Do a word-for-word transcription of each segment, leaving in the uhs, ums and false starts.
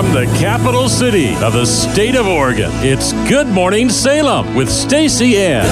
From the capital city of the state of Oregon, it's Good Morning Salem with Stacy Ann.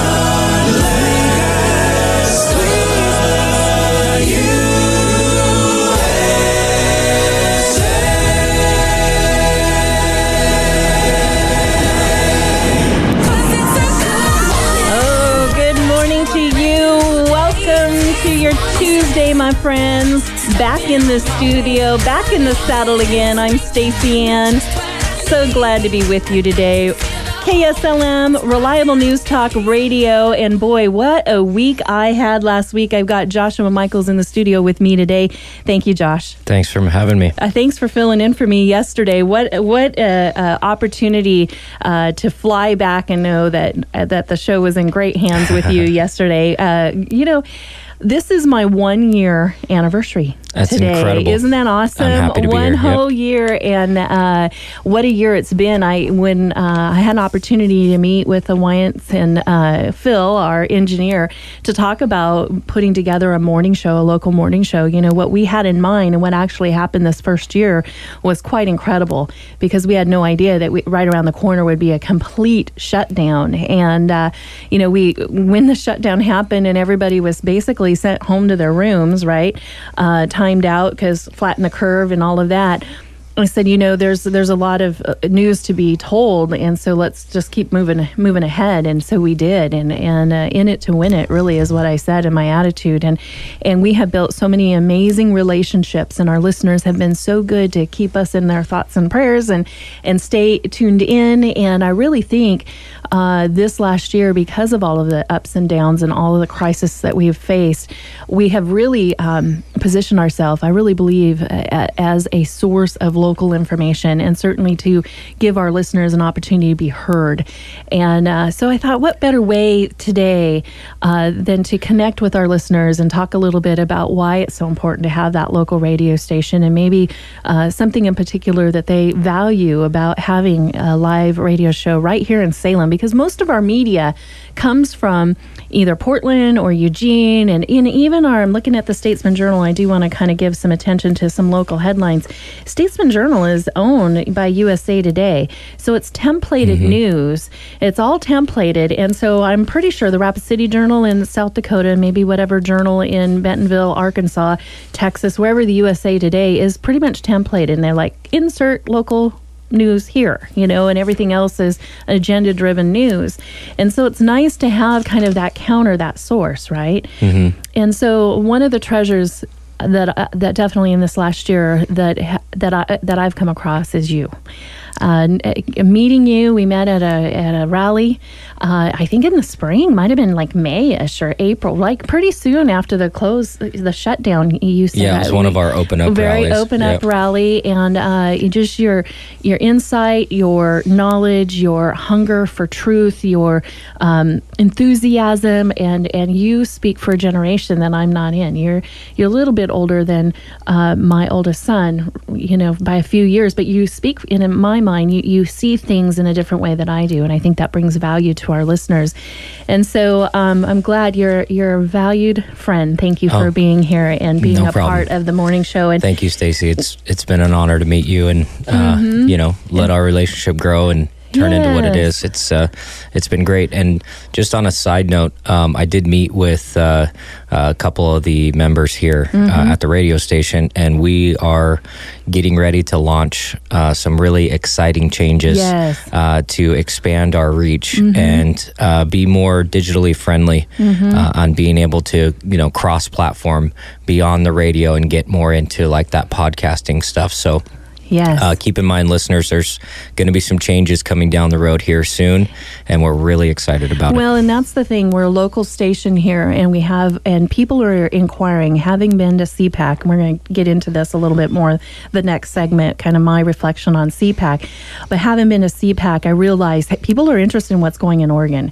Oh, good morning to you. Welcome to your Tuesday, my friends. Back in the studio, back in the saddle again. I'm Stacy Ann. So glad to be with you today. K S L M, Reliable News Talk Radio, and boy, what a week I had last week. I've got Joshua Michaels in the studio with me today. Thank you, Josh. Thanks for having me. Uh, thanks for filling in for me yesterday. What what uh, uh, opportunity uh, to fly back and know that uh, that the show was in great hands with you yesterday. Uh, you know, this is my one year anniversary. That's today. Incredible. Isn't that awesome? I'm happy to be One here. whole Yep. year, and uh, what a year it's been. I when uh, I had an opportunity to meet with the Wyants and uh, Phil, our engineer, to talk about putting together a morning show, a local morning show. You know, what we had in mind and what actually happened this first year was quite incredible, because we had no idea that we, right around the corner would be a complete shutdown. And uh, you know, we when the shutdown happened and everybody was basically sent home to their rooms, right? Uh, timed out because flatten the curve and all of that. I said, you know, there's there's a lot of uh, news to be told, and so let's just keep moving moving ahead. And so we did, and and uh, in it to win it really is what I said in my attitude. And and we have built so many amazing relationships, and our listeners have been so good to keep us in their thoughts and prayers and and stay tuned in. And I really think uh, this last year, because of all of the ups and downs and all of the crisis that we've faced, we have really um, positioned ourselves, I really believe, uh, as a source of local information, and certainly to give our listeners an opportunity to be heard. And uh, so I thought, what better way today uh, than to connect with our listeners and talk a little bit about why it's so important to have that local radio station, and maybe uh, something in particular that they value about having a live radio show right here in Salem, because most of our media comes from either Portland or Eugene, and in even our, I'm looking at the Statesman Journal, I do want to kind of give some attention to some local headlines. Statesman Journal is owned by U S A Today, so it's templated mm-hmm. news. It's all templated, and so I'm pretty sure the Rapid City Journal in South Dakota, maybe whatever journal in Bentonville, Arkansas, Texas, wherever the U S A Today is pretty much templated, and they're like, insert local news here, you know, and everything else is agenda-driven news. And so it's nice to have kind of that counter, that source, right? Mm-hmm. And so one of the treasures that uh, that definitely in this last year that that I that I've come across is you. Uh, meeting you, we met at a at a rally. Uh, I think in the spring, might have been like May-ish or April, like pretty soon after the close, the shutdown. You said yeah, it was that. one of our open up very rallies. Very open yep. up rally, and uh, just your your insight, your knowledge, your hunger for truth, your um, enthusiasm, and and you speak for a generation that I'm not in. You're you're a little bit older than uh, my oldest son, you know, by a few years, but you speak in my mind, you, you see things in a different way than I do, and I think that brings value to our listeners. And so um, I'm glad you're you're a valued friend. Thank you for oh, being here and being no a problem. part of the morning show. And thank you, Stacy. It's it's been an honor to meet you, and uh, mm-hmm. you know, let our relationship grow and turn yes. into what it is. It's uh, it's been great. And just on a side note, um, I did meet with uh, a couple of the members here mm-hmm. uh, at the radio station, and we are getting ready to launch uh, some really exciting changes yes. uh, to expand our reach mm-hmm. and uh, be more digitally friendly mm-hmm. uh, on being able to, you know, cross-platform beyond the radio and get more into like that podcasting stuff. So Yes. Uh, keep in mind, listeners, there's going to be some changes coming down the road here soon, and we're really excited about well, it. Well, and that's the thing. We're a local station here, and we have, and people are inquiring, having been to C PAC, and we're going to get into this a little bit more, the next segment, kind of my reflection on C PAC. But having been to C PAC, I realized that people are interested in what's going in Oregon.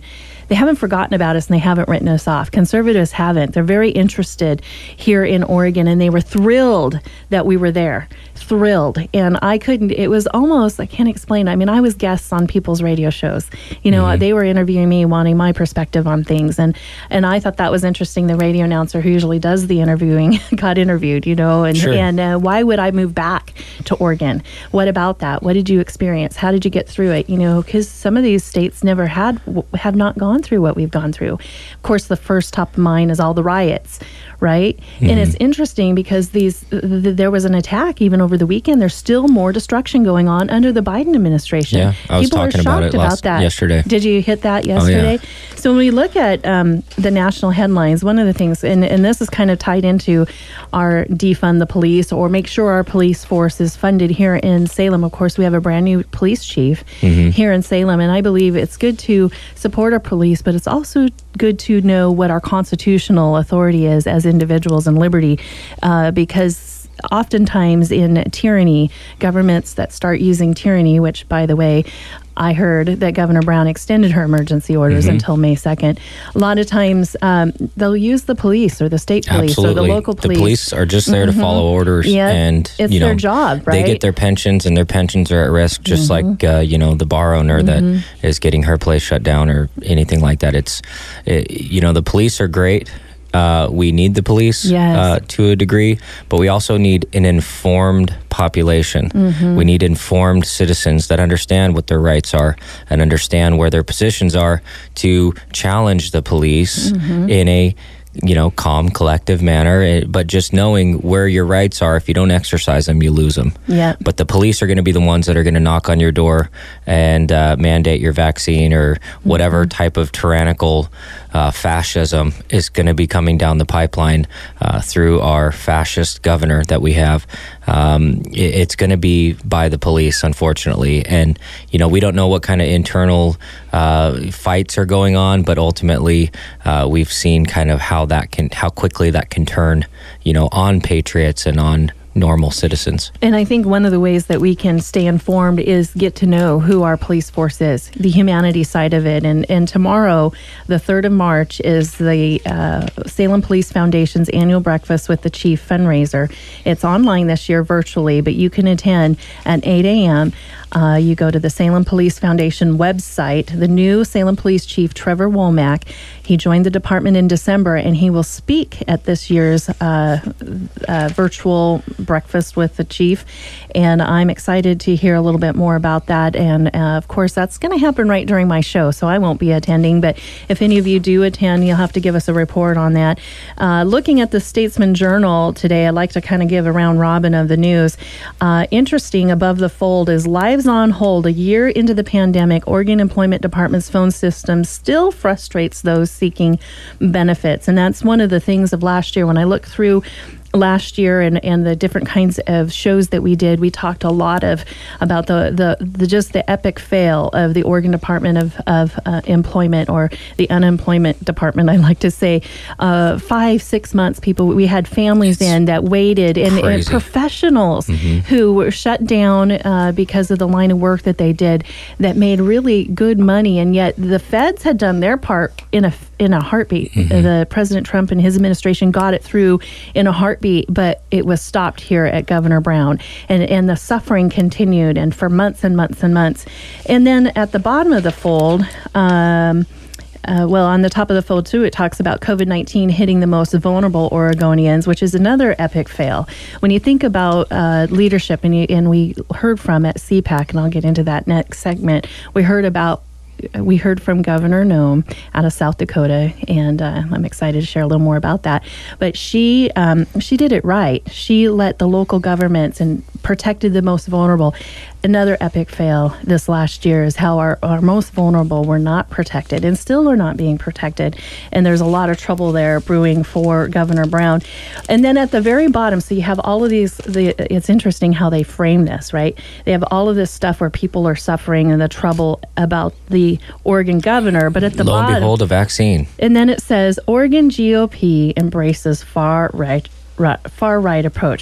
they haven't forgotten about us and they haven't written us off. Conservatives haven't. They're very interested here in Oregon, and they were thrilled that we were there. Thrilled. And I couldn't, it was almost, I can't explain. I mean, I was guests on people's radio shows. You know, mm-hmm. they were interviewing me, wanting my perspective on things. And, and I thought that was interesting. The radio announcer who usually does the interviewing got interviewed, you know, and, sure. and uh, why would I move back to Oregon? What about that? What did you experience? How did you get through it? You know, because some of these states never had, have not gone through what we've gone through. Of course, the first top of mind is all the riots, right? Mm-hmm. And it's interesting because these th- th- there was an attack even over the weekend. There's still more destruction going on under the Biden administration. Yeah, I was People talking are about shocked it last, about that. yesterday. Did you hit that yesterday? Oh, yeah. So when we look at um, the national headlines, one of the things, and, and this is kind of tied into our defund the police or make sure our police force is funded here in Salem. Of course, we have a brand new police chief mm-hmm. here in Salem, and I believe it's good to support our police, but it's also good to know what our constitutional authority is as individuals and liberty, uh, because oftentimes in tyranny, governments that start using tyranny, which, by the way, I heard that Governor Brown extended her emergency orders mm-hmm. until May second. A lot of times um, they'll use the police or the state police Absolutely. or the local police. The police are just there mm-hmm. to follow orders. Yeah, and it's you know, their job, right? They get their pensions, and their pensions are at risk, just mm-hmm. like uh, you know the bar owner mm-hmm. that is getting her place shut down or anything like that. It's it, you know the police are great. Uh, we need the police yes. uh, to a degree, but we also need an informed population. Mm-hmm. We need informed citizens that understand what their rights are and understand where their positions are to challenge the police mm-hmm. in a you know, calm, collective manner, but just knowing where your rights are. If you don't exercise them, you lose them. Yeah. But the police are going to be the ones that are going to knock on your door and uh, mandate your vaccine or whatever mm-hmm. type of tyrannical uh, fascism is going to be coming down the pipeline uh, through our fascist governor that we have. Um, it, it's going to be by the police, unfortunately. And, you know, we don't know what kind of internal uh, fights are going on, but ultimately uh, we've seen kind of how that can, how quickly that can turn, you know, on patriots and on normal citizens. And I think one of the ways that we can stay informed is get to know who our police force is, the humanity side of it. And and tomorrow, the third of March, is the uh, Salem Police Foundation's annual breakfast with the chief fundraiser. It's online this year virtually, but you can attend at eight a.m. Uh, you go to the Salem Police Foundation website. The new Salem Police Chief, Trevor Womack, he joined the department in December, and he will speak at this year's uh, uh, virtual breakfast with the chief. And I'm excited to hear a little bit more about that. And uh, of course, that's going to happen right during my show, so I won't be attending. But if any of you do attend, you'll have to give us a report on that. Uh, looking at the Statesman Journal today, I'd like to kind of give a round robin of the news. Uh, interesting, above the fold is lives on hold. A year into the pandemic, Oregon Employment Department's phone system still frustrates those seeking benefits. And that's one of the things of last year. When I look through last year and, and the different kinds of shows that we did, we talked a lot of about the, the, the just the epic fail of the Oregon Department of, of uh, Employment, or the Unemployment Department, I like to say. Uh, five, six months, people, we had families it's in that waited, and, and professionals mm-hmm. who were shut down uh, because of the line of work that they did that made really good money, and yet the feds had done their part in a in a heartbeat. Mm-hmm. The President Trump and his administration got it through in a heartbeat, but it was stopped here at Governor Brown, and and the suffering continued, and for months and months and months. And then at the bottom of the fold, um, uh, well, on the top of the fold too, it talks about COVID nineteen hitting the most vulnerable Oregonians, which is another epic fail. When you think about uh, leadership, and you, and we heard from at C PAC, and I'll get into that next segment, we heard about We heard from Governor Noem out of South Dakota, and uh, I'm excited to share a little more about that. But she um, she did it right. She let the local governments and protected the most vulnerable. Another epic fail this last year is how our, our most vulnerable were not protected, and still are not being protected. And there's a lot of trouble there brewing for Governor Brown. And then at the very bottom, so you have all of these, the, it's interesting how they frame this, right? They have all of this stuff where people are suffering and the trouble about the Oregon governor, but at the Lo bottom, and behold, a vaccine. And then it says, Oregon G O P embraces far right, right far right approach.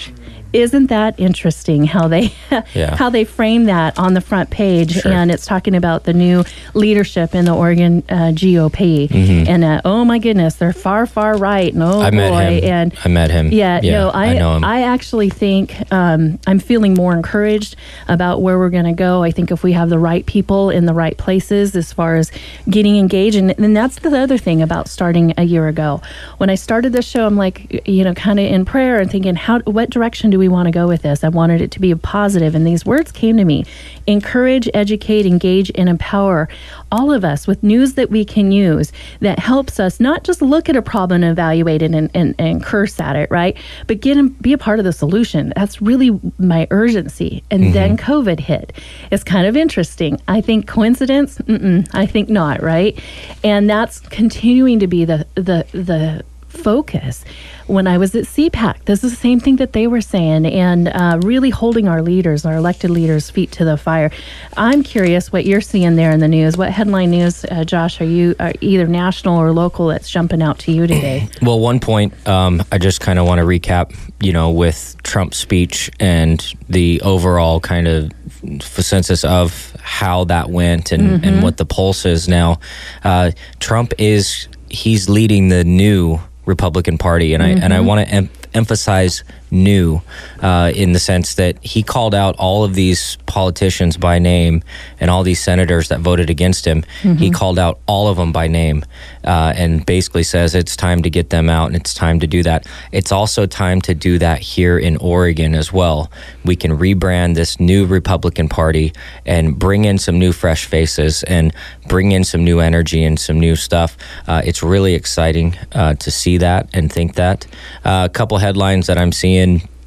Isn't that interesting how they yeah. how they frame that on the front page? Sure. And it's talking about the new leadership in the Oregon uh, G O P. Mm-hmm. And uh, oh my goodness, they're far, far right. And oh I boy. Met him. And I met him. Yeah, yeah no, I, I know him. I actually think um, I'm feeling more encouraged about where we're going to go. I think if we have the right people in the right places as far as getting engaged. And, and that's the other thing about starting a year ago. When I started this show, I'm like, you know, kind of in prayer and thinking, how, what direction do we want to go with this? I wanted it to be a positive, and these words came to me: encourage, educate, engage, and empower all of us with news that we can use that helps us not just look at a problem and evaluate it and, and, and curse at it, right? But get and be a part of the solution. That's really my urgency. And mm-hmm. then COVID hit. It's kind of interesting. I think coincidence? Mm-mm, I think not, right? And that's continuing to be the the the focus. When I was at C PAC, this is the same thing that they were saying, and uh, really holding our leaders, our elected leaders' feet to the fire. I'm curious what you're seeing there in the news. What headline news, uh, Josh, are you are either national or local that's jumping out to you today? Well, one point, um, I just kind of want to recap, you know, with Trump's speech and the overall kind of census of how that went and, mm-hmm. and what the pulse is now. Uh, Trump is, he's leading the new Republican Party, and mm-hmm. I and I want to em- emphasize new uh, in the sense that he called out all of these politicians by name and all these senators that voted against him. Mm-hmm. He called out all of them by name uh, and basically says it's time to get them out and it's time to do that. It's also time to do that here in Oregon as well. We can rebrand this new Republican Party and bring in some new fresh faces and bring in some new energy and some new stuff. Uh, it's really exciting uh, to see that and think that. Uh, a couple headlines that I'm seeing.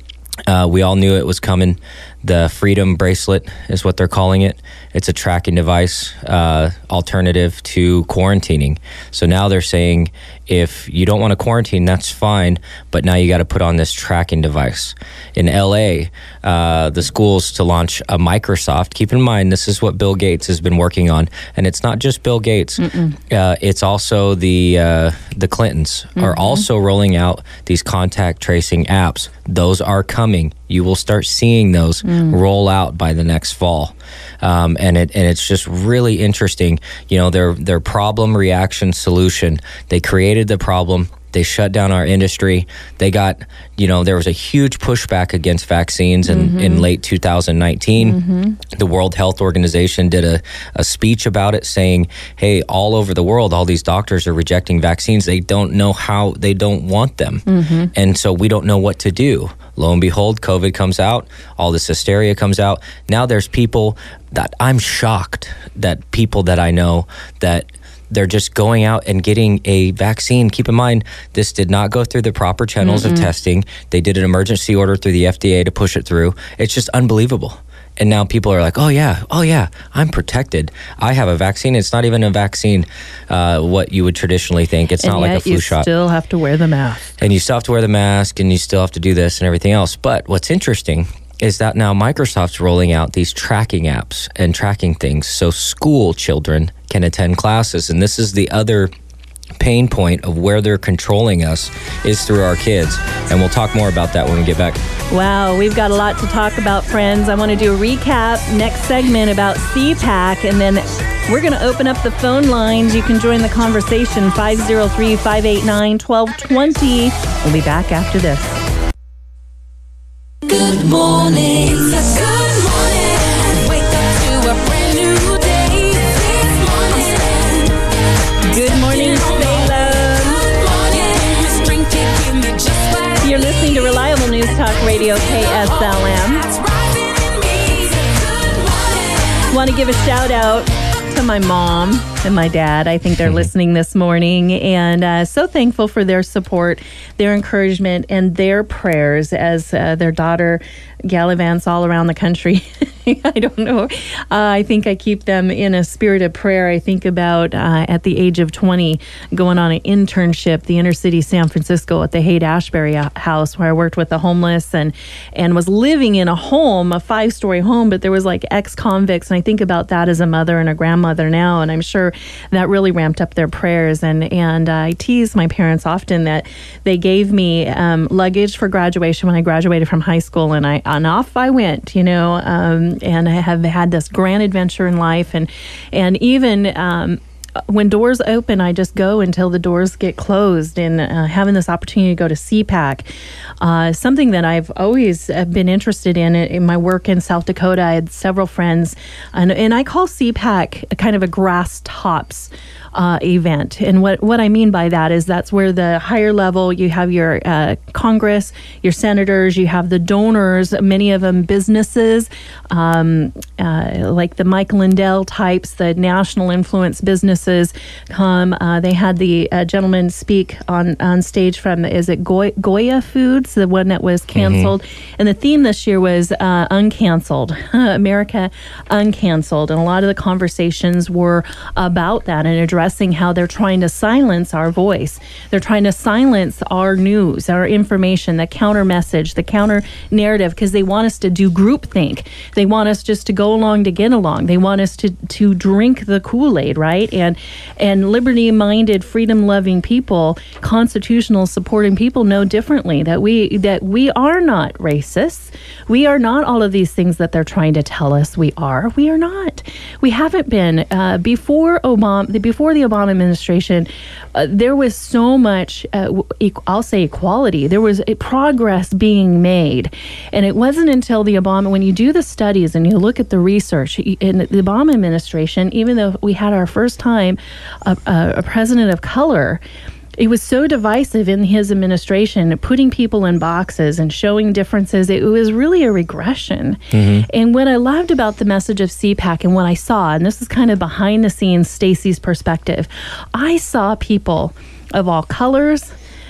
Uh, we all knew it was coming. The Freedom Bracelet is what they're calling it. It's a tracking device uh, alternative to quarantining. So now they're saying if you don't want to quarantine, that's fine, but now you got to put on this tracking device. In L A, uh, the school's to launch a Microsoft. Keep in mind, this is what Bill Gates has been working on, and it's not just Bill Gates. Uh, it's also the uh, the Clintons mm-hmm. are also rolling out these contact tracing apps. Those are coming. You will start seeing those mm. roll out by the next fall, um, and it and it's just really interesting. You know, their their problem reaction solution. They created the problem. They shut down our industry. They got, you know, there was a huge pushback against vaccines in, mm-hmm. in late two thousand nineteen. Mm-hmm. The World Health Organization did a, a speech about it saying, hey, all over the world, all these doctors are rejecting vaccines. They don't know how, they don't want them. Mm-hmm. And so we don't know what to do. Lo and behold, COVID comes out, all this hysteria comes out. Now there's people that I'm shocked that people that I know that they're just going out and getting a vaccine. Keep in mind, this did not go through the proper channels mm-hmm. of testing. They did an emergency order through the F D A to push it through. It's just unbelievable. And now people are like, oh yeah, oh yeah, I'm protected. I have a vaccine. It's not even a vaccine, uh, what you would traditionally think. It's and not like a flu you shot. You still have to wear the mask. And you still have to wear the mask, and you still have to do this and everything else. But what's interesting is that now Microsoft's rolling out these tracking apps and tracking things so school children can attend classes. And this is the other pain point of where they're controlling us is through our kids. And we'll talk more about that when we get back. Wow, we've got a lot to talk about, friends. I want to do a recap next segment about C PAC, and then we're going to open up the phone lines. You can join the conversation, five oh three, five eight nine, one two two zero. We'll be back after this. Good morning. It's a good morning. Wake up to a brand new day. This morning. Good morning, Salem. Good morning. This drink can give me just what You're listening to Reliable News Talk Radio, K S L M. that's rising in me. Good morning. Want to give a shout out to my mom and my dad. I think they're mm-hmm. listening this morning, and uh, so thankful for their support, their encouragement, and their prayers as uh, their daughter gallivants all around the country I don't know. Uh, I think I keep them in a spirit of prayer. I think about uh, at the age of twenty, going on an internship, the inner city San Francisco at the Haight-Ashbury house, where I worked with the homeless and and was living in a home, a five-story home, but there was like ex-convicts. And I think about that as a mother and a grandmother now, and I'm sure that really ramped up their prayers. And and uh, I tease my parents often that they gave me um, luggage for graduation when I graduated from high school, and I and off I went, you know. Um, and I have had this grand adventure in life, and and even um, when doors open, I just go until the doors get closed. And uh, having this opportunity to go to C PAC, uh, something that I've always been interested in in my work in South Dakota. I had several friends, and, and I call C PAC kind of a grass tops Uh, event. And what, what I mean by that is that's where the higher level, you have your uh, Congress, your senators, you have the donors, many of them businesses, um, uh, like the Mike Lindell types, the national influence businesses come. Uh, they had the uh, gentleman speak on, on stage from, is it Goya, Goya Foods, the one that was canceled? Mm-hmm. And the theme this year was uh, uncanceled, America uncanceled. And a lot of the conversations were about that and addressing how they're trying to silence our voice. They're trying to silence our news, our information, the counter message, the counter narrative, because they want us to do groupthink. They want us just to go along to get along. They want us to to drink the Kool-Aid, right? And and liberty-minded, freedom-loving people, constitutional supporting people know differently, that we that we are not racists. We are not all of these things that they're trying to tell us we are. We are not. We haven't been. Uh, before Obama, before the Obama administration, uh, there was so much, uh, e- I'll say equality. There was a progress being made. And it wasn't until the Obama, when you do the studies and you look at the research, in the Obama administration, even though we had our first time a, a, a president of color, it was so divisive in his administration, putting people in boxes and showing differences. It was really a regression. Mm-hmm. And what I loved about the message of C PAC and what I saw, and this is kind of behind the scenes, Stacy's perspective, I saw people of all colors,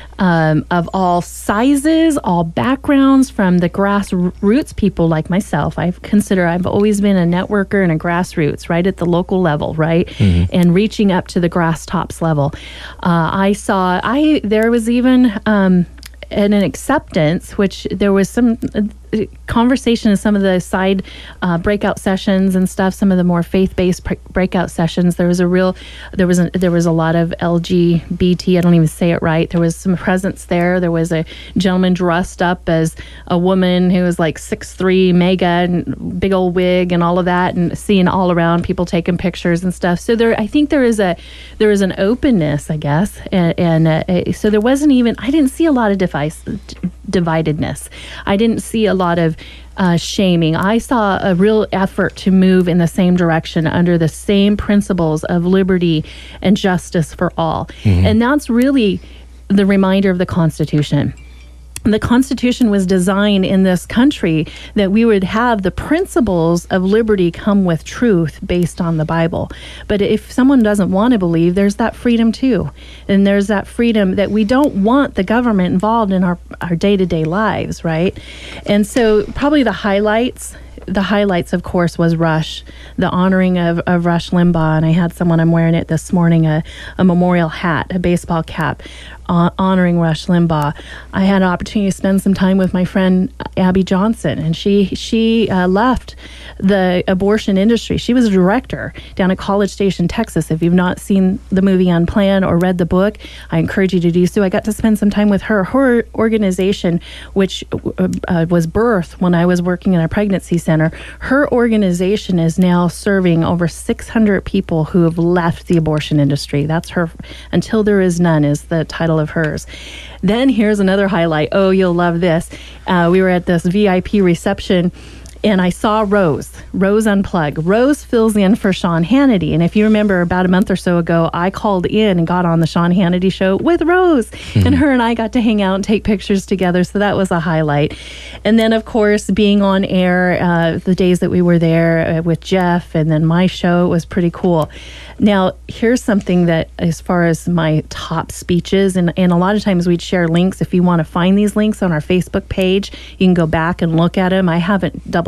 Um, of all sizes, all backgrounds, from the grassroots people like myself. I consider I've always been a networker and a grassroots, right at the local level, right, mm-hmm. and reaching up to the grass tops level. Uh, I saw, I there was even um, an, an acceptance, which there was some uh, conversation in some of the side uh, breakout sessions and stuff, some of the more faith-based pr- breakout sessions. There was a real, there was a, there was a lot of L G B T, I don't even say it right. There was some presence there. There was a gentleman dressed up as a woman who was like six three, mega, and big old wig and all of that, and seeing all around people taking pictures and stuff. So there, I think there is a, there is an openness, I guess. And, and uh, so there wasn't even, I didn't see a lot of device, d- dividedness. I didn't see a lot of uh, shaming. I saw a real effort to move in the same direction under the same principles of liberty and justice for all. Mm-hmm. And that's really the reminder of the Constitution. The Constitution was designed in this country that we would have the principles of liberty come with truth based on the Bible. But if someone doesn't want to believe, there's that freedom too. And there's that freedom that we don't want the government involved in our, our day-to-day lives, right? And so probably the highlights, the highlights, of course, was Rush, the honoring of, of Rush Limbaugh. And I had someone, I'm wearing it this morning, a, a memorial hat, a baseball cap, uh, honoring Rush Limbaugh. I had an opportunity to spend some time with my friend Abby Johnson, and she she uh, left the abortion industry. She was a director down at College Station, Texas. If you've not seen the movie Unplanned or read the book, I encourage you to do so. I got to spend some time with her. Her organization, which uh, was birthed when I was working in a pregnancy center, her organization is now serving over six hundred people who have left the abortion industry. That's her, Until There Is None is the title of hers. Then here's another highlight. Oh, you'll love this. Uh, we were at this V I P reception, and I saw Rose, Rose Unplugged. Rose fills in for Sean Hannity. And if you remember, about a month or so ago, I called in and got on the Sean Hannity show with Rose. Mm-hmm. And her and I got to hang out and take pictures together. So that was a highlight. And then, of course, being on air uh, the days that we were there uh, with Jeff, and then my show, was pretty cool. Now, here's something that, as far as my top speeches, and, and a lot of times we'd share links. If you want to find these links on our Facebook page, you can go back and look at them. I haven't double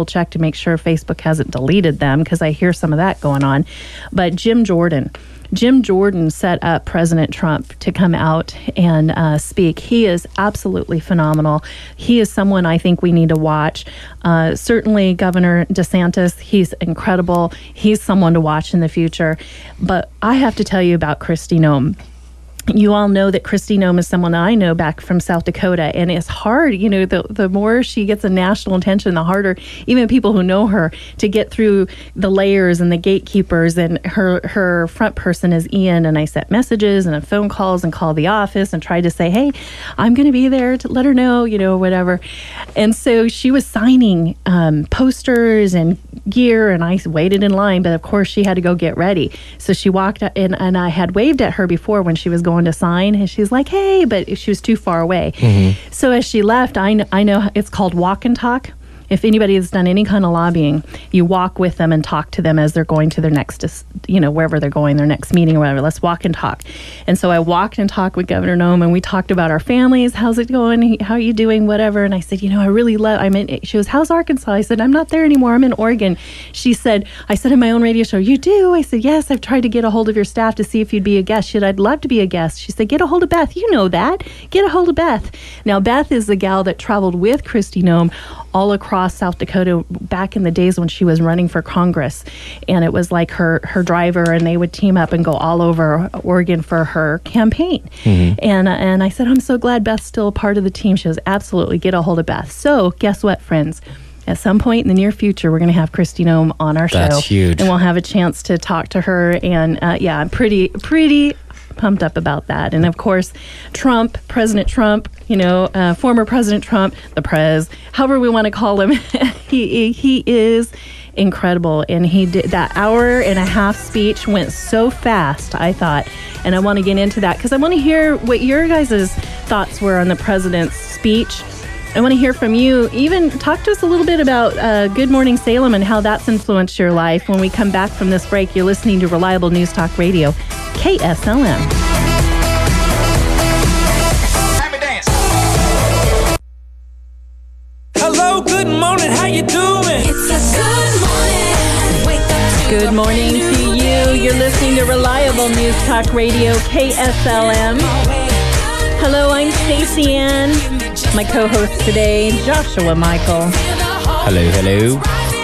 triple check to make sure Facebook hasn't deleted them because I hear some of that going on. But Jim Jordan. Jim Jordan set up President Trump to come out and uh, speak. He is absolutely phenomenal. He is someone I think we need to watch. Uh, certainly Governor DeSantis, he's incredible. He's someone to watch in the future. But I have to tell you about Kristi Noem. You all know that Kristi Noem is someone I know back from South Dakota, and it's hard, you know, the the more she gets a national attention, the harder even people who know her to get through the layers and the gatekeepers. And her her front person is Ian, and I sent messages and phone calls and called the office and tried to say, hey, I'm going to be there to let her know, you know, whatever. And so she was signing um, posters and gear, and I waited in line, but of course she had to go get ready. So she walked in, and I had waved at her before when she was going to sign, and she's like, hey, but she was too far away. Mm-hmm. So as she left, I know, I know it's called walk and talk. If anybody has done any kind of lobbying, you walk with them and talk to them as they're going to their next, you know, wherever they're going, their next meeting or whatever. Let's walk and talk. And so I walked and talked with Governor Noem, and we talked about our families. How's it going? How are you doing? Whatever. And I said, you know, I really love, I'm in, she goes, how's Arkansas? I said, I'm not there anymore. I'm in Oregon. She said, I said in my own radio show, you do? I said, yes, I've tried to get a hold of your staff to see if you'd be a guest. She said, I'd love to be a guest. She said, get a hold of Beth. You know that. Get a hold of Beth. Now, Beth is the gal that traveled with Kristi Noem all across South Dakota back in the days when she was running for Congress. And it was like her, her driver, and they would team up and go all over Oregon for her campaign. Mm-hmm. And, uh, and I said, I'm so glad Beth's still a part of the team. She goes, absolutely, get a hold of Beth. So guess what, friends? At some point in the near future, we're going to have Kristi Noem on our That's show. That's huge. And we'll have a chance to talk to her. And uh, yeah, I'm pretty, pretty pumped up about that. And of course, Trump, President Trump, you know, uh, former President Trump, the Prez, however we want to call him, he he is incredible. And he did that hour and a half speech went so fast, I thought. And I want to get into that because I want to hear what your guys' thoughts were on the president's speech. I want to hear from you. Even talk to us a little bit about uh, Good Morning Salem and how that's influenced your life. When we come back from this break, you're listening to Reliable News Talk Radio, K S L M. Hello, good morning, how you doing? It's a good morning. Wake up to Good morning to you. You're listening to Reliable News Talk Radio, K S L M. Hello, I'm Stacey Ann. My co-host today, Joshua Michael. Hello, hello.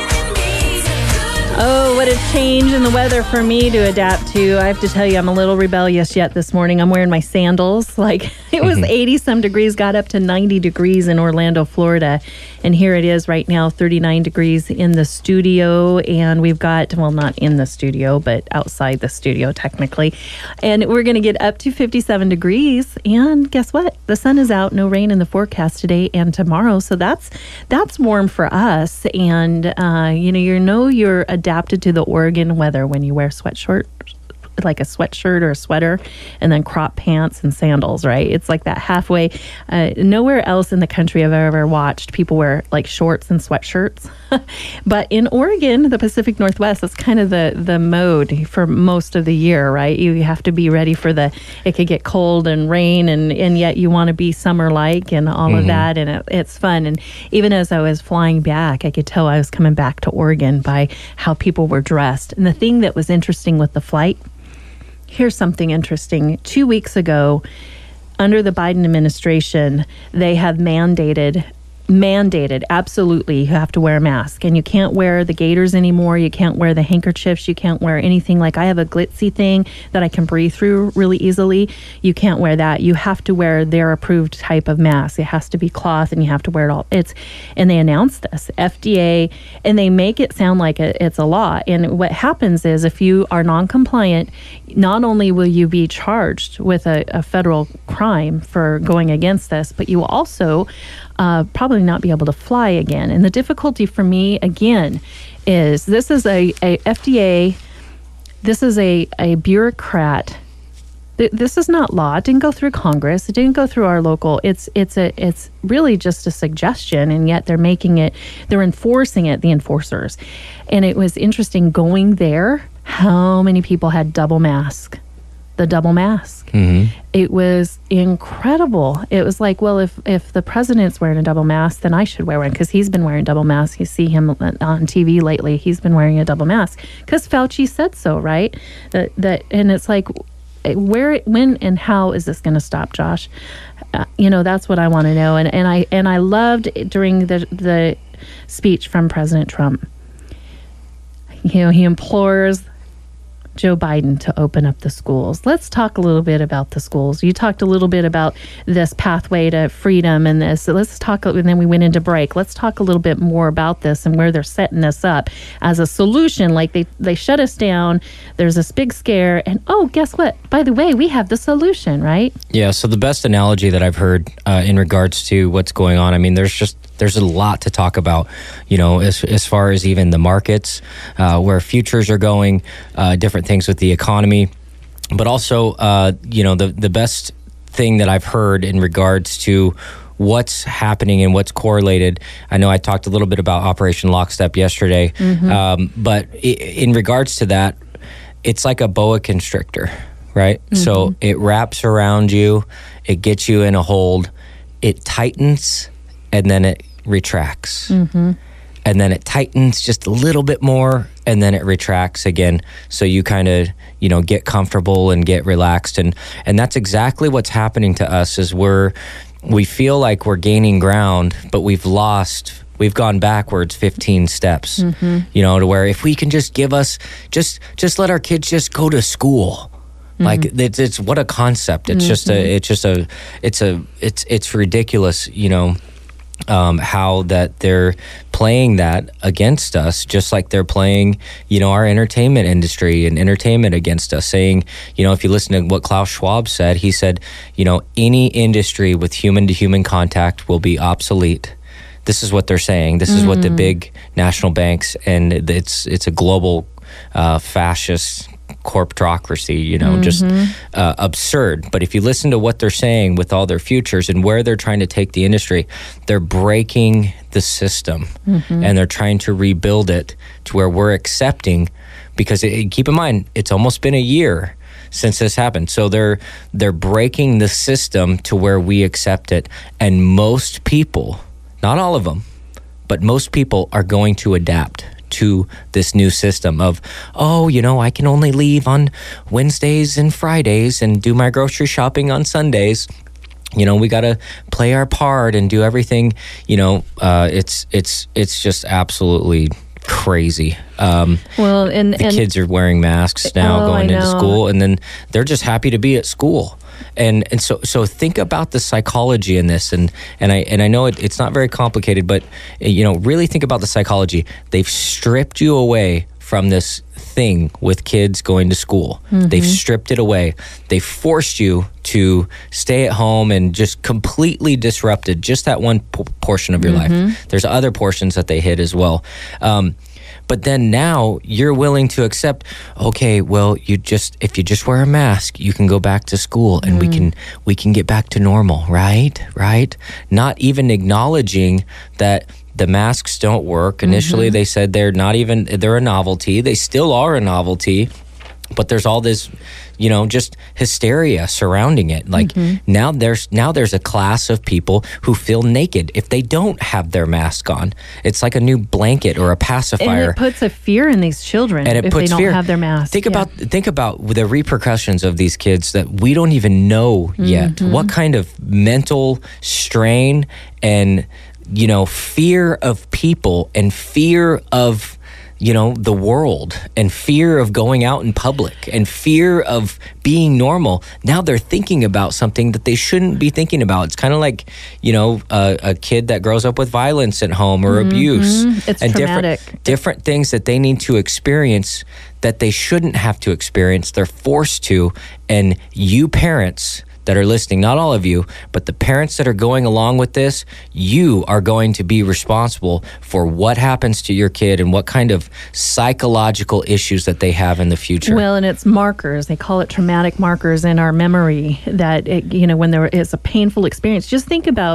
Oh, what a change in the weather for me to adapt to. I have to tell you, I'm a little rebellious yet this morning. I'm wearing my sandals. Like, it was eighty-some degrees, got up to ninety degrees in Orlando, Florida. And here it is right now, thirty-nine degrees in the studio. And we've got, well, not in the studio, but outside the studio, technically. And we're going to get up to fifty-seven degrees. And guess what? The sun is out. No rain in the forecast today and tomorrow. So that's that's warm for us. And, uh, you know, you know you're adapted to the Oregon weather when you wear sweatshirt, like a sweatshirt or a sweater, and then crop pants and sandals, right? It's like that halfway. Uh, nowhere else in the country I've ever watched people wear like shorts and sweatshirts. But in Oregon, the Pacific Northwest, that's kind of the, the mode for most of the year, right? You have to be ready for the, it could get cold and rain, and, and yet you want to be summer-like and all mm-hmm. of that, and it, it's fun. And even as I was flying back, I could tell I was coming back to Oregon by how people were dressed. And the thing that was interesting with the flight, here's something interesting. Two weeks ago, under the Biden administration, they have mandated, mandated, absolutely, you have to wear a mask. And you can't wear the gaiters anymore. You can't wear the handkerchiefs. You can't wear anything. Like, I have a glitzy thing that I can breathe through really easily. You can't wear that. You have to wear their approved type of mask. It has to be cloth, and you have to wear it all. It's, and they announced this, F D A, and they make it sound like it's a law. And what happens is, if you are non-compliant, not only will you be charged with a, a federal crime for going against this, but you will also uh, probably not be able to fly again. And the difficulty for me, again, is this is a, a F D A, this is a, a bureaucrat. Th- this is not law. It didn't go through Congress. It didn't go through our local. It's it's a it's really just a suggestion, and yet they're making it, they're enforcing it, the enforcers. And it was interesting going there, how many people had double mask. the double mask. Mm-hmm. It was incredible. It was like, well, if, if the president's wearing a double mask, then I should wear one because he's been wearing a double mask. You see him on T V lately. He's been wearing a double mask because Fauci said so, right? That, that and it's like, where, when, and how is this going to stop, Josh? Uh, you know, that's what I want to know. And and I and I loved during the the speech from President Trump. You know, he implores Joe Biden to open up the schools. Let's talk a little bit about the schools. You talked a little bit about this pathway to freedom and this. So let's talk, and then we went into break. Let's talk a little bit more about this and where they're setting us up as a solution. Like they, they shut us down. There's this big scare. And oh, guess what? By the way, we have the solution, right? Yeah, so the best analogy that I've heard uh, in regards to what's going on, I mean, there's just there's a lot to talk about, you know, as as far as even the markets, uh, where futures are going, uh, different things with the economy, but also, uh, you know, the the best thing that I've heard in regards to what's happening and what's correlated. I know I talked a little bit about Operation Lockstep yesterday, mm-hmm. um, but in regards to that, it's like a boa constrictor, right? Mm-hmm. So it wraps around you, it gets you in a hold, it tightens, and then it retracts. Mm-hmm. And then it tightens just a little bit more, and then it retracts again. So you kind of, you know, get comfortable and get relaxed. And, and that's exactly what's happening to us is we're, we feel like we're gaining ground, but we've lost, we've gone backwards fifteen steps, mm-hmm. you know, to where if we can just give us, just, just let our kids just go to school. Mm-hmm. Like it's, it's what a concept. It's mm-hmm. just a, it's just a, it's a, it's, it's ridiculous, you know, Um, how that they're playing that against us, just like they're playing, you know, our entertainment industry and entertainment against us, saying, you know, if you listen to what Klaus Schwab said, he said, you know, any industry with human-to-human contact will be obsolete. This is what they're saying. This is mm. what the big national banks, and it's it's a global uh, fascist corporatocracy, you know, mm-hmm. just uh, absurd. But if you listen to what they're saying with all their futures and where they're trying to take the industry, they're breaking the system mm-hmm. and they're trying to rebuild it to where we're accepting, because it, keep in mind, it's almost been a year since this happened. So they're they're breaking the system to where we accept it. And most people, not all of them, but most people are going to adapt to this new system of, oh, you know, I can only leave on Wednesdays and Fridays and do my grocery shopping on Sundays. You know, we got to play our part and do everything. You know, uh, it's it's it's just absolutely crazy. Um, well, and the and, kids are wearing masks now, oh, going I into know. school, and then they're just happy to be at school. And and so so think about the psychology in this, and and I and I know it, it's not very complicated, but you know, really think about the psychology. They've stripped you away from this thing with kids going to school. Mm-hmm. They've stripped it away. They forced you to stay at home and just completely disrupted just that one p- portion of your mm-hmm. life. There's other portions that they hit as well. Um, But then now you're willing to accept, okay, well, you just if you just wear a mask, you can go back to school and mm. we can we can get back to normal, right? Right? Not even acknowledging that the masks don't work. Initially, mm-hmm. they said they're not even they're a novelty. They still are a novelty. But there's all this, you know, just hysteria surrounding it. Like mm-hmm. now there's now there's a class of people who feel naked if they don't have their mask on. It's like a new blanket or a pacifier. And it puts a fear in these children and it if puts they don't fear. have their mask. Think yeah. about think about the repercussions of these kids that we don't even know yet. Mm-hmm. What kind of mental strain and, you know, fear of people and fear of, you know, the world and fear of going out in public and fear of being normal. Now they're thinking about something that they shouldn't be thinking about. It's kind of like, you know, a, a kid that grows up with violence at home or mm-hmm. abuse. It's and traumatic. Different, different things that they need to experience that they shouldn't have to experience. They're forced to. And you parents that are listening, not all of you, but the parents that are going along with this, you are going to be responsible for what happens to your kid and what kind of psychological issues that they have in the future. Well, and it's markers. They call it traumatic markers in our memory that, it, you know, when there is a painful experience, just think about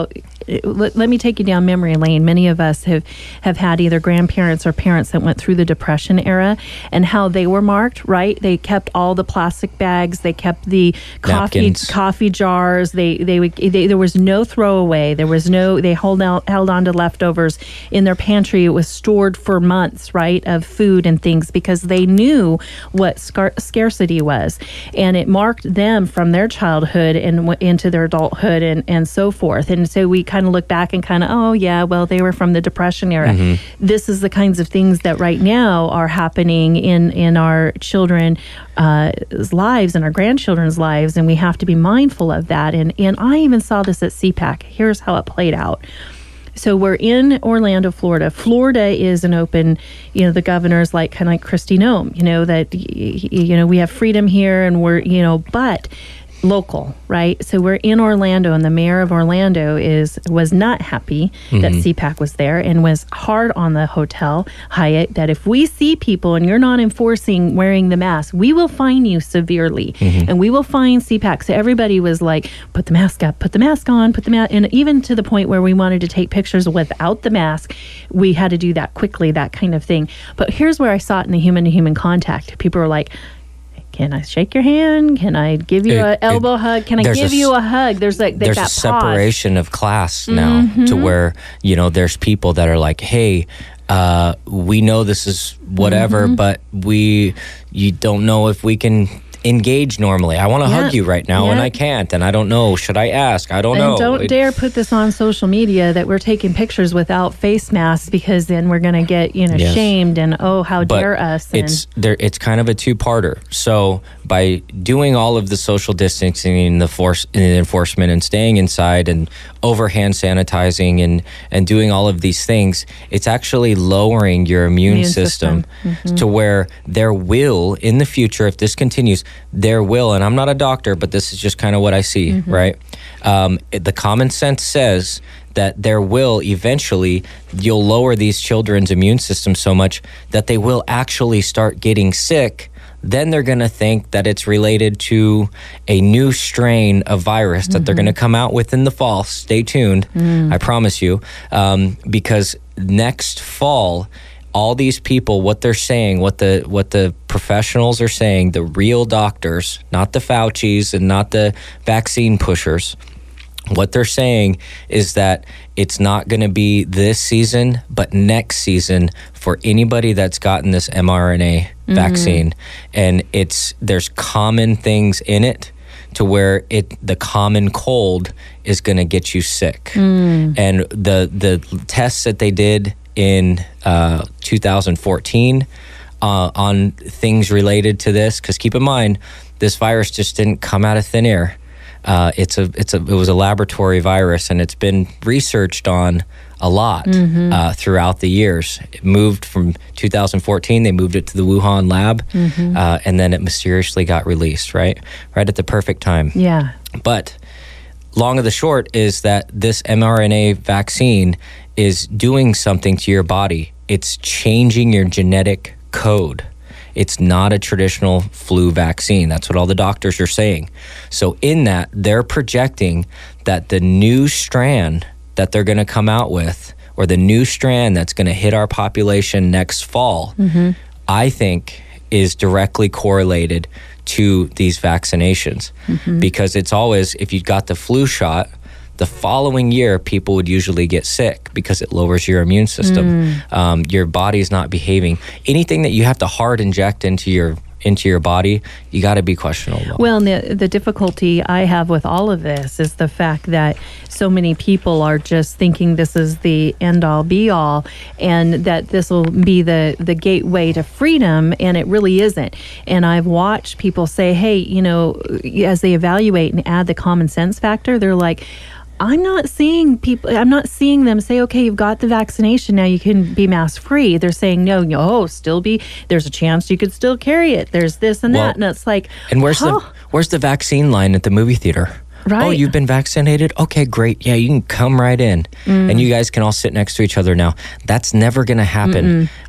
let, let me take you down memory lane. Many of us have, have had either grandparents or parents that went through the Depression era, and how they were marked, right? They kept all the plastic bags. They kept the coffee Napkins. coffee jars. They they would they, there was no throwaway. There was no they held out held on to leftovers in their pantry. It was stored for months, right, of food and things, because they knew what scar- scarcity was, and it marked them from their childhood and w- into their adulthood and and so forth. And so we kind of look back and kind of, oh yeah, well, they were from the Depression era. Mm-hmm. This is the kinds of things that right now are happening in in our children uh, lives and our grandchildren's lives, and we have to be mindful of that. And and I even saw this at C PAC. Here's how it played out. So we're in Orlando, Florida. Florida is an open, you know, the governor's like kind of like Kristi Noem, you know, that, you know, we have freedom here and we're, you know, but local, right? So we're in Orlando, and the mayor of Orlando is was not happy mm-hmm. that C PAC was there, and was hard on the hotel Hyatt that if we see people and you're not enforcing wearing the mask, we will fine you severely, mm-hmm. and we will fine C PAC. So everybody was like, put the mask up, put the mask on, put the mask, and even to the point where we wanted to take pictures without the mask, we had to do that quickly, that kind of thing. But here's where I saw it in the human-to-human contact. People were like, can I shake your hand? Can I give you an elbow it, hug? Can I give a, you a hug? There's like there's that a separation pause. of class now, mm-hmm. to where, you know, there's people that are like, hey, uh, we know this is whatever, mm-hmm. but we you don't know if we can engage normally. I want to yep. hug you right now, yep. and I can't, and I don't know. Should I ask? I don't and know. Don't it, dare put this on social media that we're taking pictures without face masks, because then we're going to get, you know, yes. shamed, and oh, how but dare us. And it's there. It's kind of a two-parter. So by doing all of the social distancing and the force and the enforcement and staying inside and over hand sanitizing and and doing all of these things, it's actually lowering your immune, immune system, system. Mm-hmm. to where there will, in the future, if this continues, there will, and I'm not a doctor, but this is just kind of what I see, mm-hmm. right? Um, it, the common sense says that there will eventually, you'll lower these children's immune system so much that they will actually start getting sick. Then they're going to think that it's related to a new strain of virus mm-hmm. that they're going to come out with in the fall. Stay tuned. Mm. I promise you. Um, because next fall, all these people, what they're saying, what the what the professionals are saying, the real doctors, not the Faucis and not the vaccine pushers, what they're saying is that it's not going to be this season, but next season for anybody that's gotten this mRNA mm-hmm. vaccine. And it's there's common things in it to where it the common cold is going to get you sick. Mm. And the the tests that they did in uh, two thousand fourteen uh, on things related to this, because keep in mind, this virus just didn't come out of thin air. Uh, it's a it's a it was a laboratory virus, and it's been researched on a lot mm-hmm. uh, throughout the years. It moved from two thousand fourteen. They moved it to the Wuhan lab, mm-hmm. uh, and then it mysteriously got released. Right, right at the perfect time. Yeah. But long of the short is that this mRNA vaccine is doing something to your body. It's changing your genetic code. It's not a traditional flu vaccine. That's what all the doctors are saying. So in that, they're projecting that the new strand that they're going to come out with, or the new strand that's going to hit our population next fall, mm-hmm. I think is directly correlated to these vaccinations. Mm-hmm. Because it's always, if you got the flu shot, the following year, people would usually get sick because it lowers your immune system. Mm. Um, your body's not behaving. Anything that you have to hard inject into your into your body, you got to be questionable. Well, and the, the difficulty I have with all of this is the fact that so many people are just thinking this is the end-all, be-all, and that this will be the, the gateway to freedom, and it really isn't. And I've watched people say, hey, you know, as they evaluate and add the common sense factor, they're like, I'm not seeing people, I'm not seeing them say, okay, you've got the vaccination, now you can be mask free. They're saying, no, no, still be, there's a chance you could still carry it. There's this and well, that. And it's like, and where's huh? the where's the vaccine line at the movie theater? Right. Oh, you've been vaccinated? Okay, great. Yeah, you can come right in. Mm. And you guys can all sit next to each other now. That's never going to happen. Mm-mm.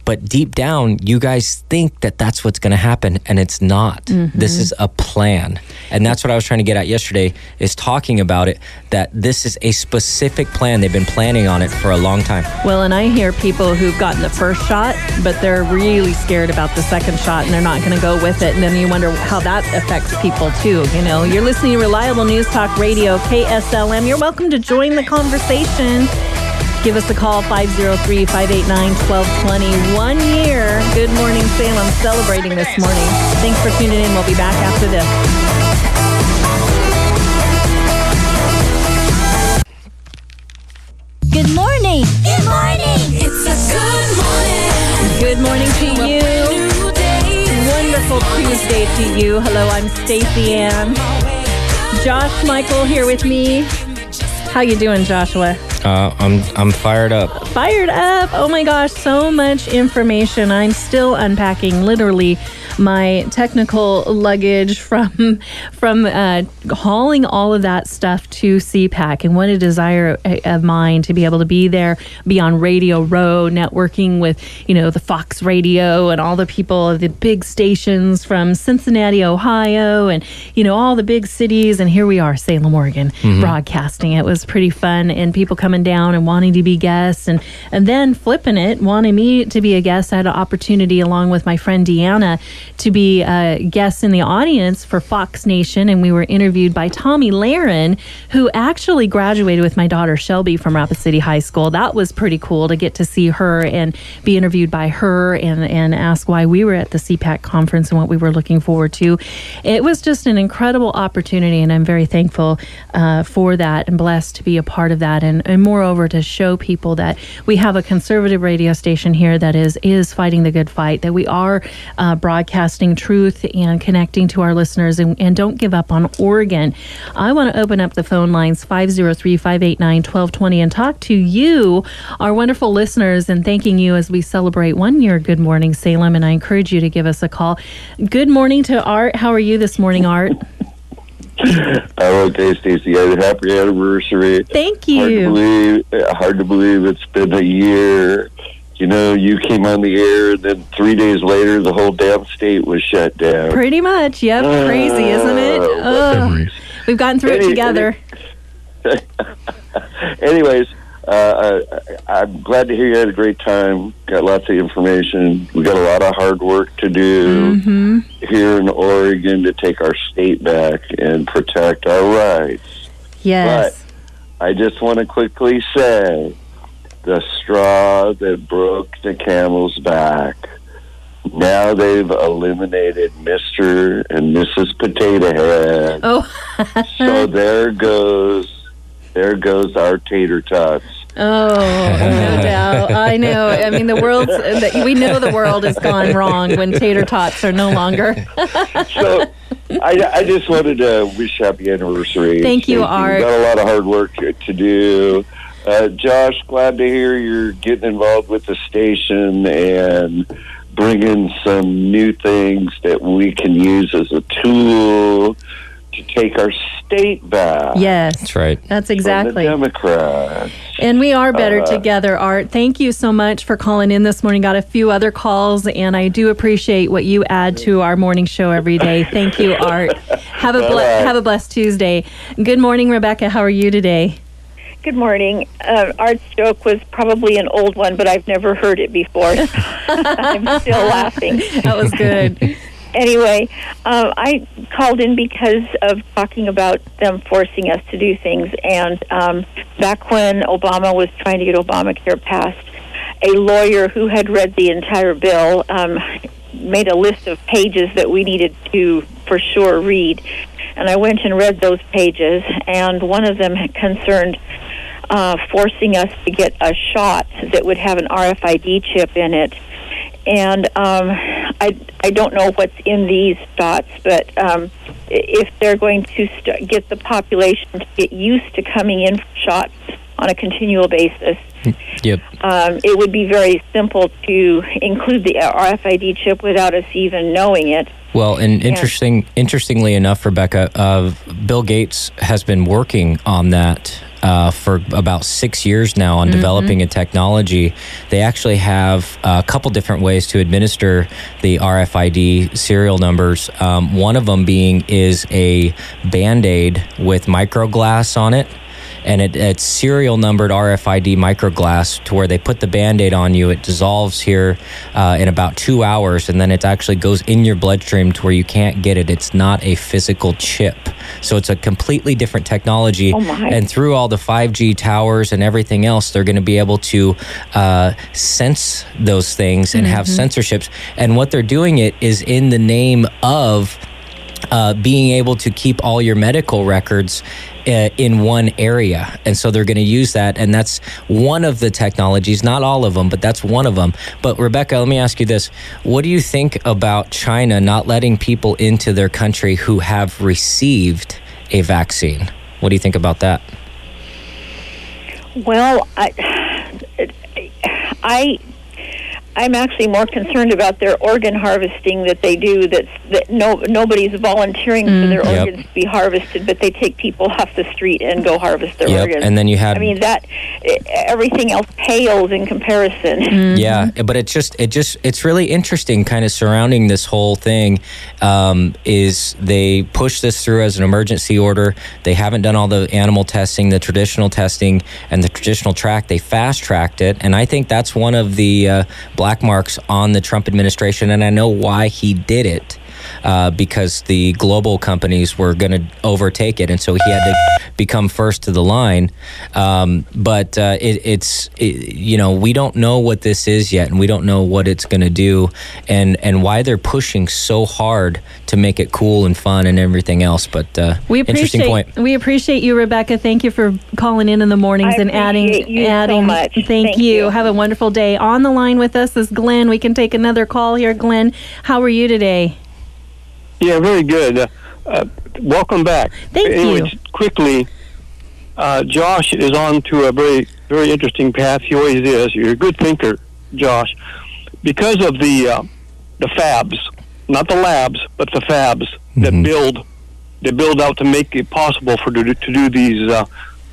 but deep down, you guys think that that's what's going to happen, and it's not. Mm-hmm. This is a plan. And that's what I was trying to get at yesterday, is talking about it, that this is a specific plan. They've been planning on it for a long time. Well, and I hear people who've gotten the first shot, but they're really scared about the second shot, and they're not going to go with it. And then you wonder how that affects people, too. You know, you're listening to Reliable News Talk Radio, K S L M. You're welcome to join the conversation. Give us a call, five oh three, five eight nine, one two two zero. One year. Good Morning Salem celebrating this morning. Thanks for tuning in. We'll be back after this. Good morning. Good morning. It's a good morning. Good morning to you. New day. Wonderful Tuesday to you. Hello, I'm Stacey Ann. Josh Michael here with me. How you doing, Joshua? Uh, I'm I'm fired up. Fired up. Oh my gosh, so much information. I'm still unpacking literally my technical luggage from from uh, hauling all of that stuff to C PAC, and what a desire of mine to be able to be there, be on Radio Row, networking with, you know, the Fox Radio and all the people of the big stations from Cincinnati, Ohio, and, you know, all the big cities. And here we are, Salem, Oregon, mm-hmm. broadcasting. It was pretty fun, and people coming down and wanting to be guests, and and then flipping it, wanting me to be a guest. I had an opportunity, along with my friend Deanna, to be uh, guests in the audience for Fox Nation, and we were interviewed by Tommy Laren, who actually graduated with my daughter Shelby from Rapid City High School. That was pretty cool to get to see her and be interviewed by her, and, and ask why we were at the C PAC conference and what we were looking forward to. It was just an incredible opportunity, and I'm very thankful uh, for that, and blessed to be a part of that, and, and moreover to show people that we have a conservative radio station here that is is fighting the good fight, that we are uh, broadcasting truth and connecting to our listeners, and, and don't give up on Oregon. I want to open up the phone lines, five oh three, five eight nine, one two two zero, and talk to you, our wonderful listeners, and thanking you as we celebrate one year Good Morning Salem. And I encourage you to give us a call. Good morning to Art. How are you this morning, Art? I'm okay, Stacey. Happy anniversary. Thank you. Hard to believe, hard to believe it's been a year. You know, you came on the air, and then three days later, the whole damn state was shut down. Pretty much. Yep. Uh, Crazy, isn't it? Oh, we've gotten through any, it together. Any, anyways, uh, I, I'm glad to hear you had a great time. Got lots of information. We got a lot of hard work to do mm-hmm. here in Oregon to take our state back and protect our rights. Yes. But I just want to quickly say, the straw that broke the camel's back. Now they've eliminated Mister and Missus Potato Head. Oh. So there goes, there goes our tater tots. Oh, no doubt. I know. I mean, the world's, we know the world has gone wrong when tater tots are no longer. So I, I just wanted to wish happy anniversary. Thank you, Art. We've got a lot of hard work to do. Uh, Josh, glad to hear you're getting involved with the station and bringing some new things that we can use as a tool to take our state back. Yes. That's right. That's exactly. From the Democrats. And we are better uh, together, Art. Thank you so much for calling in this morning. Got a few other calls, and I do appreciate what you add to our morning show every day. Thank you, Art. Have a ble- have a blessed Tuesday. Good morning, Rebecca. How are you today? Good morning. Uh, Art's joke was probably an old one, but I've never heard it before. I'm still laughing. That was good. Anyway, uh, I called in because of talking about them forcing us to do things. And um, back when Obama was trying to get Obamacare passed, a lawyer who had read the entire bill um, made a list of pages that we needed to, for sure, read. And I went and read those pages, and one of them concerned uh, forcing us to get a shot that would have an R F I D chip in it. And um, I, I don't know what's in these shots, but um, if they're going to st- get the population to get used to coming in for shots on a continual basis, yep. um, it would be very simple to include the R F I D chip without us even knowing it. Well, and interesting, interestingly enough, Rebecca, uh, Bill Gates has been working on that uh, for about six years now on mm-hmm. developing a technology. They actually have a couple different ways to administer the R F I D serial numbers. Um, one of them being is a Band-Aid with microglass on it. And it, it's serial numbered R F I D microglass to where they put the Band-Aid on you. It dissolves here uh, in about two hours, and then it actually goes in your bloodstream to where you can't get it. It's not a physical chip. So it's a completely different technology. Oh my. And through all the five G towers and everything else, they're going to be able to uh, sense those things and mm-hmm. have censorships. And what they're doing it is in the name of uh, being able to keep all your medical records Uh, in one area. And so they're going to use that. And that's one of the technologies, not all of them, but that's one of them. But Rebecca, let me ask you this. What do you think about China not letting people into their country who have received a vaccine? What do you think about that? Well, I, I, I'm actually more concerned about their organ harvesting that they do. That's that no nobody's volunteering mm. for their yep. organs to be harvested, but they take people off the street and go harvest their yep. organs. And then you had, I mean, that everything else pales in comparison. Mm-hmm. Yeah, but it's just it just it's really interesting, kind of surrounding this whole thing. Um, is they push this through as an emergency order? They haven't done all the animal testing, the traditional testing, and the traditional track. They fast tracked it, and I think that's one of the uh, black marks on the Trump administration, and I know why he did it. Uh, because the global companies were going to overtake it, and so he had to become first to the line. Um, but uh, it, it's it, you know we don't know what this is yet, and we don't know what it's going to do, and and why they're pushing so hard to make it cool and fun and everything else. But uh, we interesting point. We appreciate you, Rebecca. Thank you for calling in in the mornings I and adding you adding. So much. Thank, Thank you. you. Have a wonderful day. On the line with us is Glenn. We can take another call here, Glenn. How are you today? Yeah, very good. Uh, uh, welcome back. Thank Anyways, you. Quickly, uh, Josh is on to a very, very interesting path. He always is. You're a good thinker, Josh. Because of the uh, the fabs, not the labs, but the fabs mm-hmm. that build, they build out to make it possible for to, to do these uh,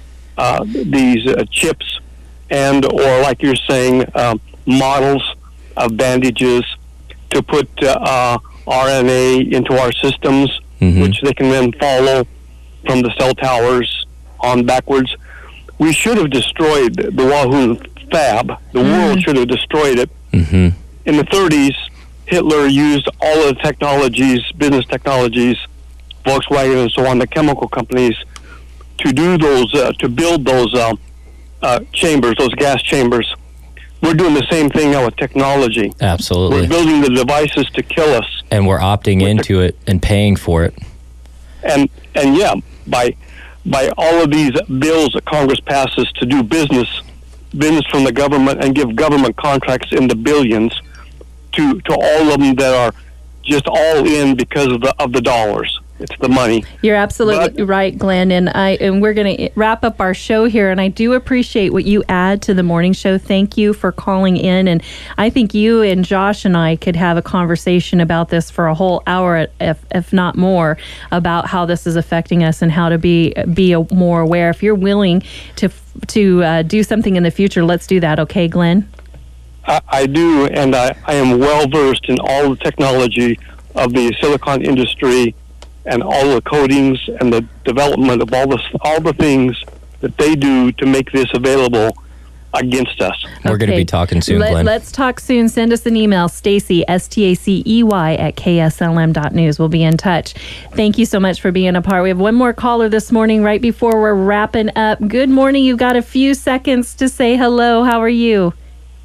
uh, these uh, chips, and or like you're saying, um, models of bandages to put. Uh, uh, R N A into our systems, mm-hmm. which they can then follow from the cell towers on backwards. We should have destroyed the Wahoo fab. The mm. world should have destroyed it. Mm-hmm. In the thirties, Hitler used all of the technologies, business technologies, Volkswagen and so on, the chemical companies, to do those, uh, to build those uh, uh, chambers, those gas chambers. We're doing the same thing now with technology. Absolutely. We're building the devices to kill us. And we're opting into the, it and paying for it. And and yeah, by by all of these bills that Congress passes to do business, business from the government and give government contracts in the billions to, to all of them that are just all in because of the of the dollars. It's the money. You're absolutely but, right, Glenn. And I and we're going to wrap up our show here. And I do appreciate what you add to the morning show. Thank you for calling in. And I think you and Josh and I could have a conversation about this for a whole hour, if if not more, about how this is affecting us and how to be be more aware. If you're willing to to uh, do something in the future, let's do that. Okay, Glenn? I, I do, and I, I am well versed in all the technology of the silicon industry and all the coatings and the development of all the all the things that they do to make this available against us. We're okay. going to be talking soon, Let, Glenn. Let's talk soon. Send us an email, Stacy, S T A C E Y, at K S L M dot news. We'll be in touch. Thank you so much for being a part. We have one more caller this morning right before we're wrapping up. Good morning. You've got a few seconds to say hello. How are you?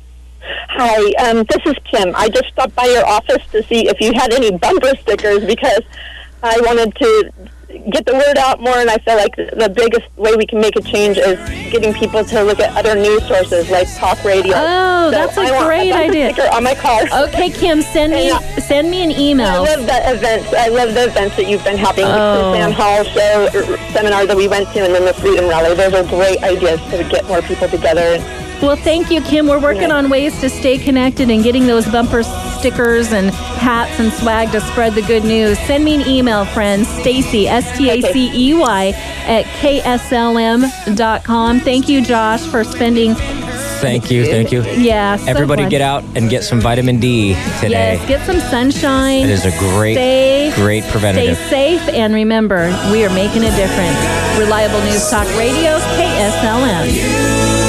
Hi, um, this is Kim. I just stopped by your office to see if you had any bumper stickers because I wanted to get the word out more, and I feel like the biggest way we can make a change is getting people to look at other news sources like talk radio. Oh, so that's a I great want a idea. Sticker on my car. Okay, Kim, send me and, uh, send me an email. I love the events. I love the events that you've been having. Oh. The Suzanne Hall show seminar that we went to, and then the Freedom Rally. Those are great ideas to get more people together. Well, thank you, Kim. We're working on ways to stay connected and getting those bumper stickers and hats and swag to spread the good news. Send me an email, friends. Stacy, S T A C E Y, at K S L M dot com. Thank you, Josh, for spending... Thank you, thank you. Yeah, so Everybody fun. get out and get some vitamin D today. Yes, get some sunshine. It is a great, stay, great preventative. Stay safe, and remember, we are making a difference. Reliable News Talk Radio, K S L M.